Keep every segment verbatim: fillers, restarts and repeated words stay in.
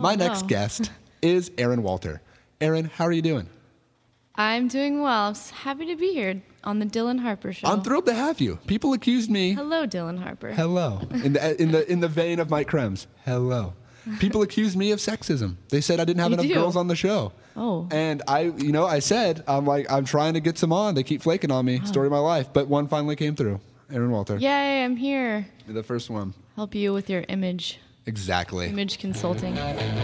My no. next guest is Aaron Walter. Aaron, how are you doing? I'm doing well. I'm s- happy to be here on the Dylan Harper Show. I'm thrilled to have you. People accused me. Hello, Dylan Harper. Hello. In the in the in the vein of Mike Krems. Hello. People accused me of sexism. They said I didn't have You enough do? girls on the show. Oh. And I, you know, I said I'm like I'm trying to get some on. They keep flaking on me. Story of my life. But one finally came through. Aaron Walter. Yay, I'm here. You're the first one. Help you with your image, Exactly. image consulting.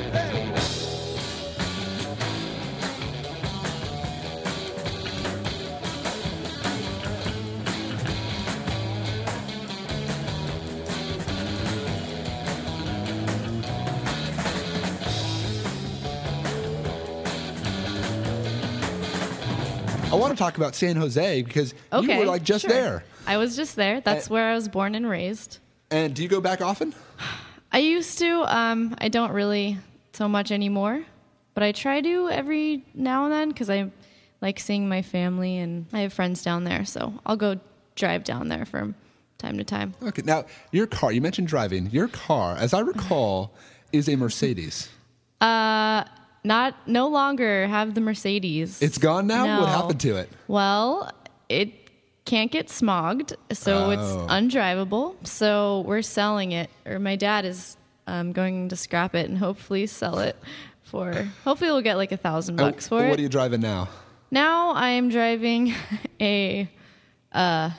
I want to talk about San Jose because Okay, you were like just sure. there. I was just there. That's Uh, where I was born and raised. And do you go back often? I used to. Um, I don't really so much anymore, but I try to every now and then because I like seeing my family and I have friends down there. So I'll go drive down there from time to time. Okay. Now, your car, you mentioned driving. Your car, as I recall, is a Mercedes. Uh, not no longer have the Mercedes. It's gone now? No. What happened to it? Well, it can't get smogged, so it's Oh. undrivable. So we're selling it, or my dad is um, going to scrap it and hopefully sell it for. Hopefully, we'll get like a thousand bucks Uh, for what it. are you driving now? Now I am driving a uh,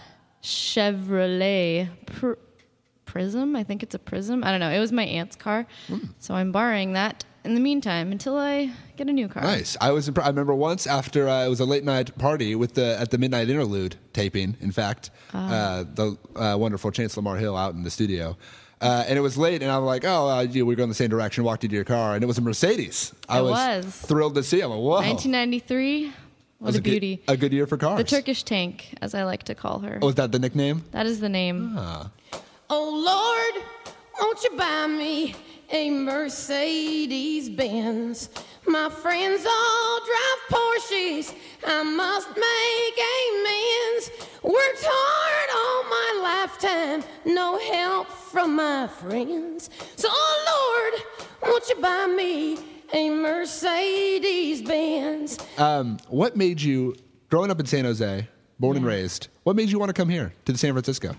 Chevrolet Pr- Prism. I think it's a Prism. I don't know. It was my aunt's car, Mm. so I'm borrowing that in the meantime until I get a new car. Nice. I was. Impre- I remember once after uh, it was a late night party with the at the Midnight Interlude taping. In fact, uh, the uh, wonderful Chance Lamar Hill out in the studio, uh, and it was late, and I'm like, oh, uh, you, we're going the same direction. Walked into your car, and it was a Mercedes. I It was, was. thrilled to see. I'm like, whoa, nineteen ninety-three. What was a good- beauty. a good year for cars. The Turkish tank, as I like to call her. Oh, is that the nickname? That is the name. Ah. Oh Lord, won't you buy me a Mercedes Benz? My friends all drive Porsches. I must make amends. Worked hard all my lifetime, no help from my friends. So, oh Lord, won't you buy me a Mercedes Benz? Um, what made you, growing up in San Jose, born and Yeah. raised, what made you want to come here to San Francisco?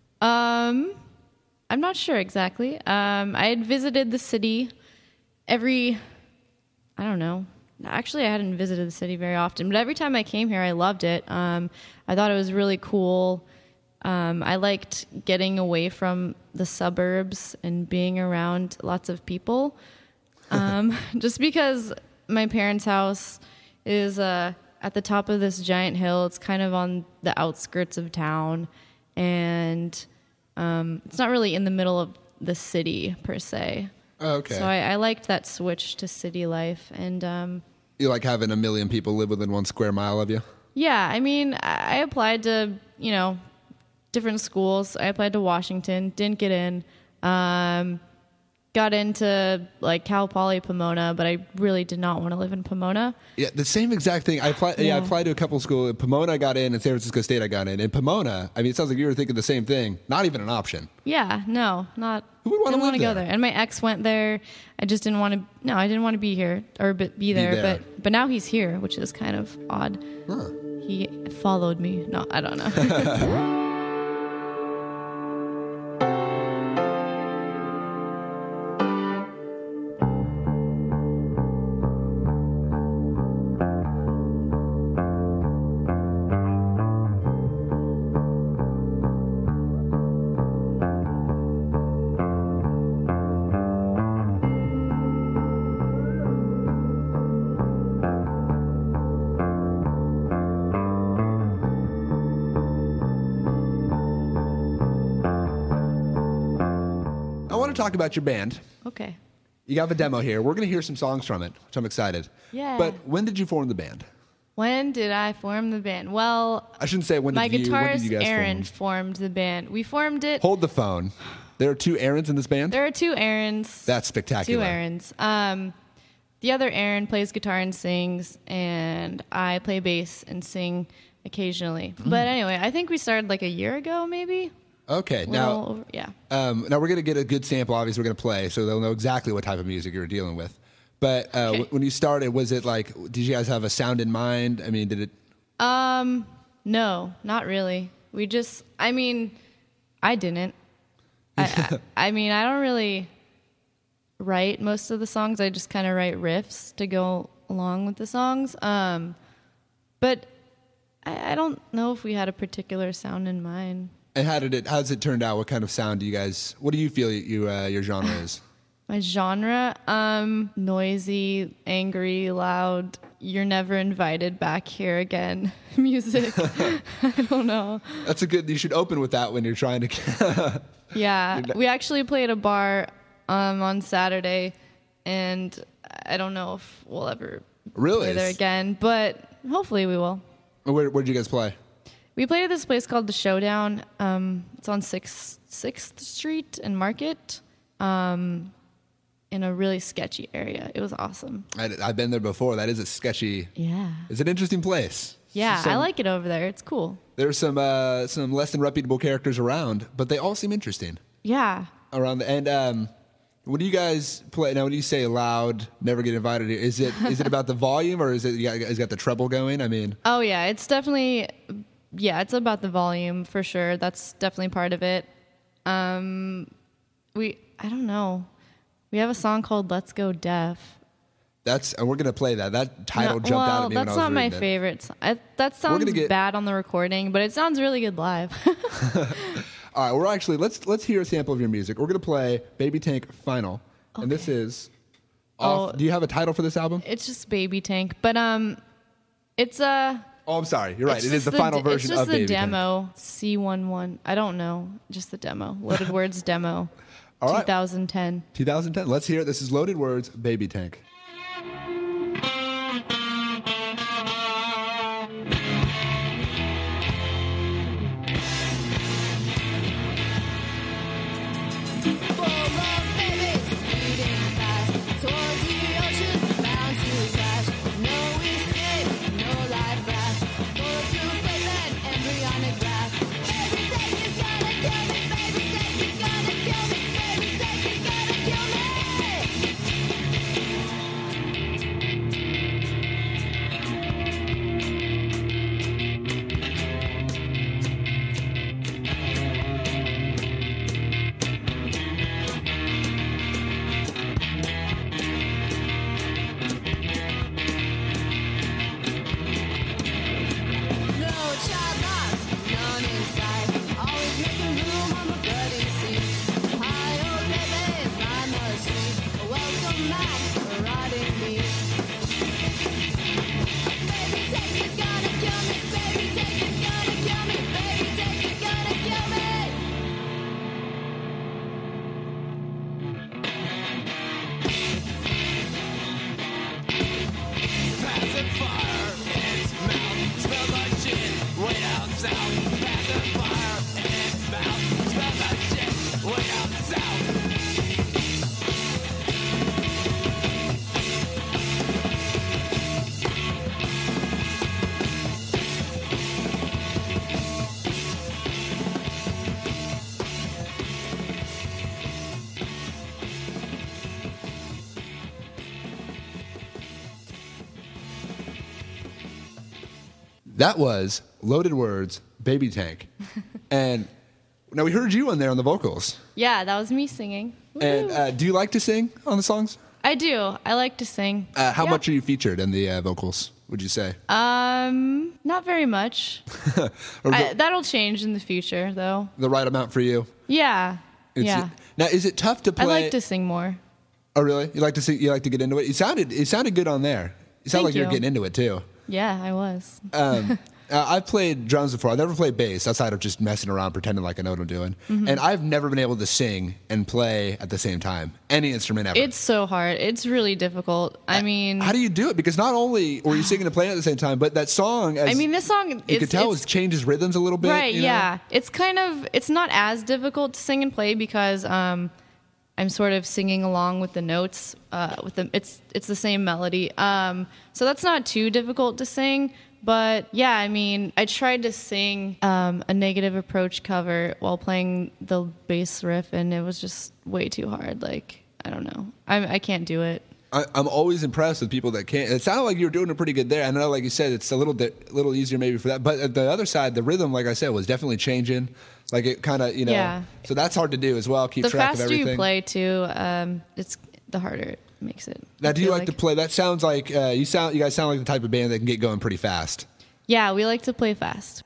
Um, I'm not sure exactly. Um, I had visited the city every, I don't know. Actually, I hadn't visited the city very often, but every time I came here, I loved it. Um, I thought it was really cool. Um, I liked getting away from the suburbs and being around lots of people. Um, just because my parents' house is uh, at the top of this giant hill. It's kind of on the outskirts of town, and um, it's not really in the middle of the city per se. Oh, okay. So I, I liked that switch to city life, and um, You like having a million people live within one square mile of you? yeah, I mean, I I applied to, you know, different schools. I applied to Washington, didn't get in. Um, got into like Cal Poly Pomona, but I really did not want to live in Pomona. Yeah, the same exact thing. I applied. Yeah, I Yeah. applied to a couple of schools. Pomona I got in, and San Francisco State I got in. And Pomona, I mean, it sounds like you were thinking the same thing. Not even an option. Yeah, no, not. Who would wanna didn't live wanna go there? there? And my ex went there. I just didn't want to. No, I didn't want to be here or be, be there. there. But but now he's here, which is kind of odd. Huh. He followed me. No, I don't know. I want to talk about your band. Okay. You have a demo here. We're going to hear some songs from it, which I'm excited. Yeah. But when did you form the band? When did I form the band? Well, I shouldn't say when my did you. When did guitarist you guys Aaron form? formed the band. We formed it. Hold the phone. There are two Aarons in this band. There are two Aarons. That's spectacular. Two Aarons. Um, the other Aaron plays guitar and sings, and I play bass and sing occasionally. Mm. But anyway, I think we started like a year ago, maybe. Okay, Little now over, yeah. um, now we're gonna get a good sample. Obviously, we're gonna play, so they'll know exactly what type of music you're dealing with. But uh, Okay. w- when you started, was it like? Did you guys have a sound in mind? I mean, did it? Um, no, not really. We just, I mean, I didn't. I, I, I mean, I don't really write most of the songs. I just kind of write riffs to go along with the songs. Um, but I, I don't know if we had a particular sound in mind. And how did it? How's it turned out? What kind of sound do you guys? What do you feel you uh, your genre is? My genre, um, noisy, angry, loud. You're never invited back here again. Music. I don't know. That's a good. You should open with that when you're trying to. Yeah, we actually played a bar um, on Saturday, and I don't know if we'll ever Really? play there again, but hopefully we will. Where Where did you guys play? We played at this place called The Showdown. Um, it's on sixth, sixth Street and Market, um, in a really sketchy area. It was awesome. I, I've been there before. That is a sketchy. Yeah. It's an interesting place. Yeah, Some- I like it over there. It's cool. There's some uh, some less than reputable characters around, but they all seem interesting Yeah. around. The, and um, what do you guys play now? When you say loud, never get invited here, is it is it about the volume or is it you got, is got the treble going? I mean, Oh, yeah, it's definitely, yeah, it's about the volume for sure. That's definitely part of it. Um, we, I don't know. We have a song called Let's Go Deaf. that's and we're gonna play that. That title No, jumped well, out at me when I that's was not my reading it. favorite. so- I, that sounds gonna get- bad on the recording, but it sounds really good live. All right, we're actually let's let's hear a sample of your music. We're gonna play Baby Tank Final, and this is. Off, Oh. do you have a title for this album? It's just Baby Tank, but um, it's a. Oh, I'm sorry. You're right. it's It is just the final de- version It's just of the Baby Tank. demo C eleven. I don't know, just the demo. Loaded Words demo. All right. twenty ten. twenty ten. Let's hear it. This is Loaded Words, Baby Tank. Full of babies speeding fast towards the ocean, bound to crash. No escape, no life raft. Bulletproof playpen, embryonic raft. Baby tank is gonna kill me. Baby tank is gonna kill me. Baby tank is gonna kill me. No child locks, none inside. Always making room on the bloody seats. Hi, oh babies, line the street. Welcome back, rotting meat. Baby tank is gonna kill me. Baby tank is gonna kill me. Baby tank is gonna kill me. Passing fire in its mouth, smells like shit way down south. Passing fire in its mouth, smells like shit way down south. That was Loaded Words, Baby Tank. And now we heard you on there on the vocals. Yeah, that was me singing. And Woo. uh, do you like to sing on the songs? I do. I like to sing. Uh, how Yeah. much are you featured in the uh, vocals, would you say? Um, not very much. Or I, the, that'll change in the future, though. the right amount for you? Yeah. It's- yeah. Now, is it tough to play? I like to sing more. Oh, really? You like to sing? You like to get into it? It sounded. It sounded good on there. It sounded Thank like you were you. getting into it too. Yeah, I was. Um, uh, I've played drums before. I've never played bass outside of just messing around, pretending like I know what I'm doing. Mm-hmm. And I've never been able to sing and play at the same time, any instrument ever. It's so hard. It's really difficult. I mean, How do you do it? Because not only were you singing and playing at the same time, but that song, as I mean, this song. you it's, could tell, it's, it changes rhythms a little bit. right. you know? Yeah, it's kind of. It's not as difficult to sing and play because um, I'm sort of singing along with the notes. Uh, with the it's it's the same melody. Um, so that's not too difficult to sing. But yeah, I mean, I tried to sing um, a Negative Approach cover while playing the bass riff, and it was just way too hard. Like, I don't know. I, I can't do it. I, I'm always impressed with people that can't. It sounded like you were doing it pretty good there. I know, like you said, it's a little bit, little easier maybe for that. But at the other side, the rhythm, like I said, was definitely changing. Like it kind of, you know. Yeah. So that's hard to do as well. Keep The track of faster everything. you play, too, um, it's the harder it makes it. Now, I do you feel like, to play? That sounds like uh, you sound. You guys sound like the type of band that can get going pretty fast. Yeah, we like to play fast.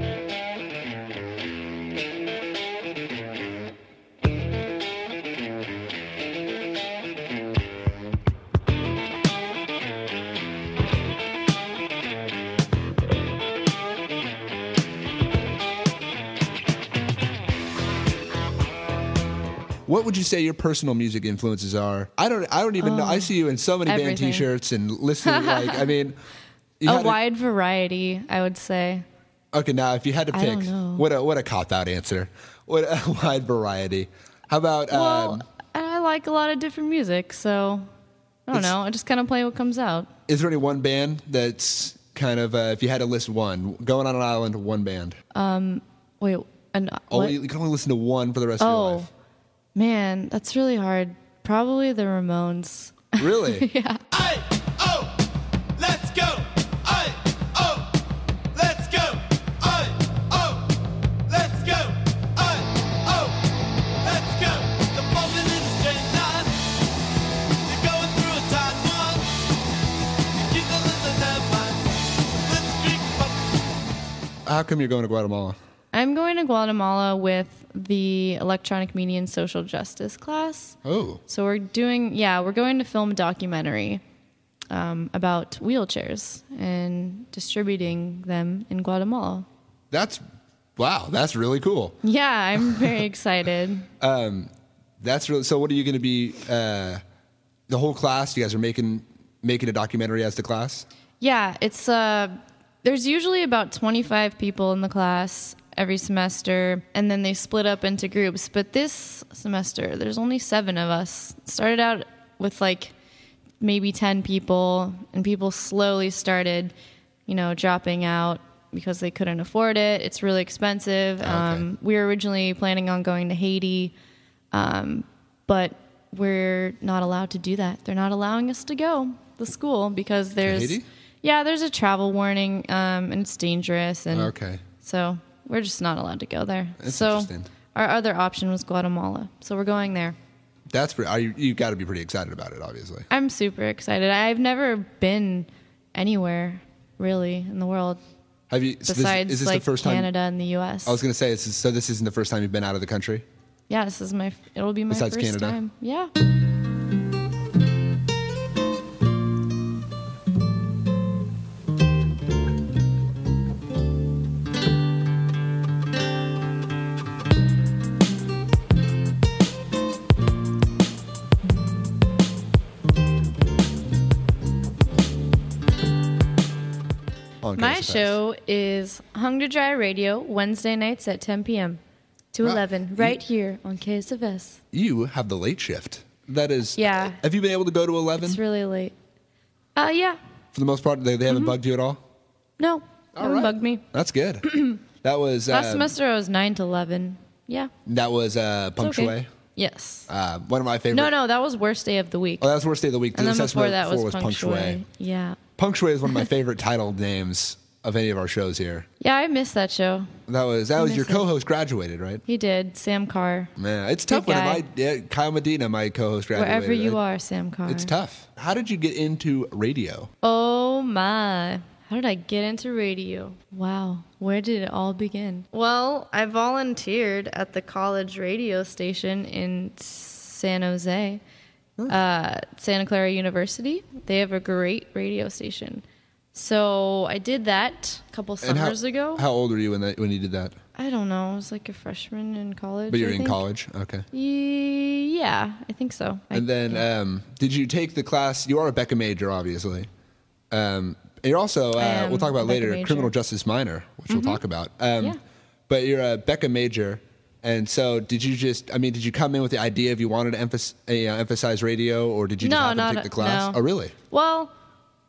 What would you say your personal music influences are? I don't. I don't even know. I see you in so many band everything. T-shirts and listening. Like, I mean, you A had wide variety, I would say. okay, now if you had to I pick, don't know. what a what a cop out answer. What a wide variety. How about? Well, um, I like a lot of different music, so I don't It's- know. I just kind of play what comes out. is there any one band that's kind of? Uh, if you had to list one, going on an island, one band. Wait, and what? Only you can only listen to one for the rest of your Oh, life. man, that's really hard. Probably the Ramones. Really? Yeah. Aye, oh, let's go. Aye, oh, let's go. Aye, oh, let's go. Aye, oh, let's go. The moment in a straight line. You're going through a tight one. You keep the listen that mind. Let's drink up. How come you're going to Guatemala? I'm going to Guatemala with the Electronic Media and Social Justice class. Oh, So we're doing, yeah, we're going to film a documentary um, about wheelchairs and distributing them in Guatemala. that's wow. That's really cool. Yeah, I'm very excited. That's really so. What are you going to be? Uh, the whole class. You guys are making making a documentary as the class. Yeah, it's uh, there's usually about twenty-five people in the class every semester, and then they split up into groups. But this semester, there's only seven of us. Started out with like maybe ten people, and people slowly started, you know, dropping out because they couldn't afford it. It's really expensive. Okay. Um, we were originally planning on going to Haiti, um, but we're not allowed to do that. They're not allowing us to go, the school, because there's Haiti? yeah, there's a travel warning, um, and it's dangerous, and Okay. so we're just not allowed to go there. That's so interesting. our other option was Guatemala, so we're going there. That's pretty. Are you? You got to be pretty excited about it, obviously. I'm super excited. I've never been anywhere really in the world Have you? so this- besides is this like the first Canada time? and the U S. I was going to say. This is, so this isn't the first time you've been out of the country. Yeah, this is my. It'll be my Besides first Canada? time. Yeah. On My K S F S. show is Hung to Dry Radio Wednesday nights at ten p.m. to Wow. eleven, right here on K S F S. You have the late shift. That is. Yeah. Have you been able to go to eleven It's really late. Uh, yeah. for the most part? They, they haven't bugged you at all. No, All haven't right. bugged me. That's good. that was Last um, semester I was nine to eleven. Yeah. That was uh, It's Peng okay. Shui. Yes. Uh, one of my favorite. No, no, that was worst day of the week. Oh, that was worst day of the week. and then The before session that was, before Peng Shui. Yeah. Peng Shui is one of my favorite title names of any of our shows here. Yeah, I missed that show. That was that was miss your it. co-host graduated, right? He did. Sam Carr. Man, it's tough Good when guy. my yeah, Kyle Medina, my co-host, graduated. Wherever you right? are, Sam Carr. It's tough. How did you get into radio? Oh my. How did I get into radio? Wow. Where did it all begin? Well, I volunteered at the college radio station in San Jose, uh, Santa Clara University. They have a great radio station. So I did that a couple And how, summers ago. how old were you when that, when you did that? I don't know. I was like a freshman in college. But you're I in think. college, okay. Ye- Yeah, I think so. I- And then, yeah. um, did you take the class? You are a Becca major, obviously. Um, and you're also, uh, am we'll talk a about Becca later, major. criminal justice minor, which we'll talk about. Um, Yeah. But you're a Becca major. And so, did you just? I mean, did you come in with the idea of you wanted to emphasize, uh, emphasize radio, or did you just No, happen to not take the a- class? no. Oh, really? Well,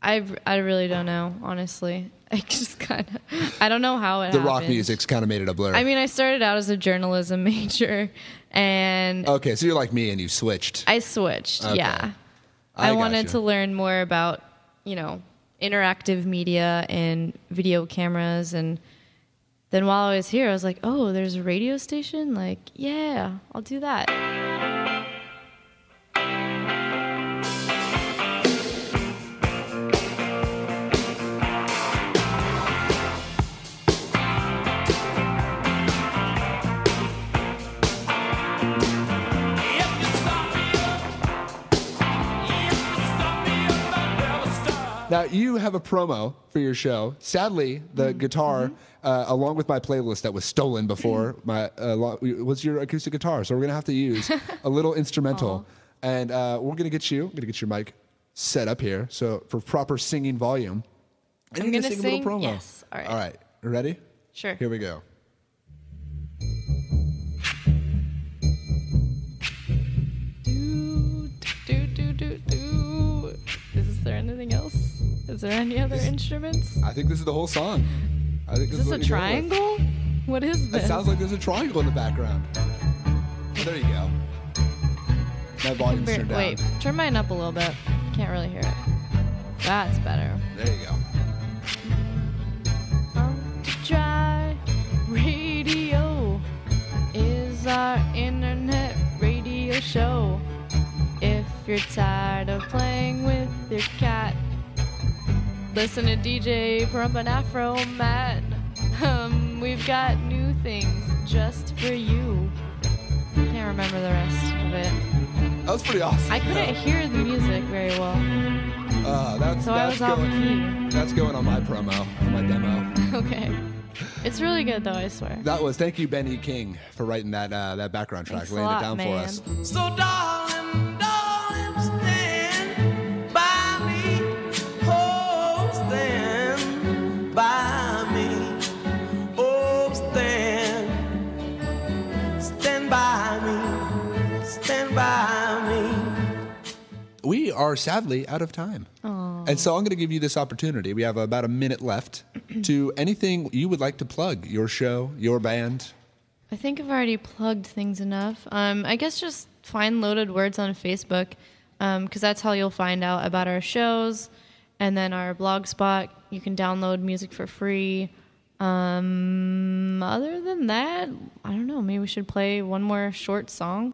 I, I really don't know, honestly. I just kind of, I don't know how it The happened. rock music's kind of made it a blur. I mean, I started out as a journalism major, and okay, so you're like me and you switched. I switched, Okay. yeah. I I, wanted gotcha. to learn more about, you know, interactive media and video cameras. And then while I was here, I was like, oh, there's a radio station? Like, yeah, I'll do that. Now, you have a promo for your show. Sadly, the Mm-hmm. guitar, uh, along with my playlist that was stolen before, my uh, lo- was your acoustic guitar. So we're going to have to use a little instrumental. And uh, we're going to get you, going to get your mic set up here. So for proper singing volume. And I'm you're gonna sing a sing? little promo. Yes. All right. All right. You ready? Sure. Here we go. Do, do, do, do, do. Is there anything else? Is there any other instruments? I think this is the whole song. I think Is this this is a what you're going with. triangle? What is It this? sounds like there's a triangle in the background. Oh, there you go. My volume's Bar- turned down. Wait, turn mine up a little bit. Can't really hear it. That's better. There you go. Um, to try radio is our internet radio show. If you're tired of playing with your cat, listen to D J Prump and Afro Matt. Um, we've got new things just for you. Can't remember the rest of it. That was pretty awesome. I couldn't hear the music very well, Uh, that's so I that's was off going. key. That's going on my promo, on my demo. Okay. It's really good though, I swear. That was thank you, Benny King, for writing that uh, that background track, Thanks a laying lot, it down man. for us. So darling, darling, stand by me. Oh, stand by me. Oh, stand. Stand by me. Stand by me. We are sadly out of time. And so I'm going to give you this opportunity. We have about a minute left to anything you would like to plug, your show, your band. I think I've already plugged things enough. Um, I guess just find Loaded Words on Facebook, because that's how you'll find out about our shows. And then our blog spot, you can download music for free. Um, other than that, I don't know. Maybe we should play one more short song.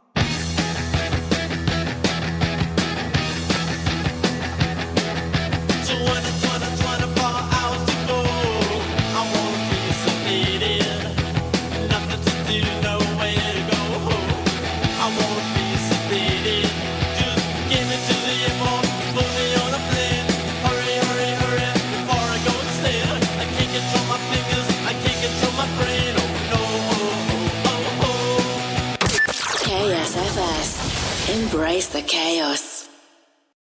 K S F S. Embrace the chaos.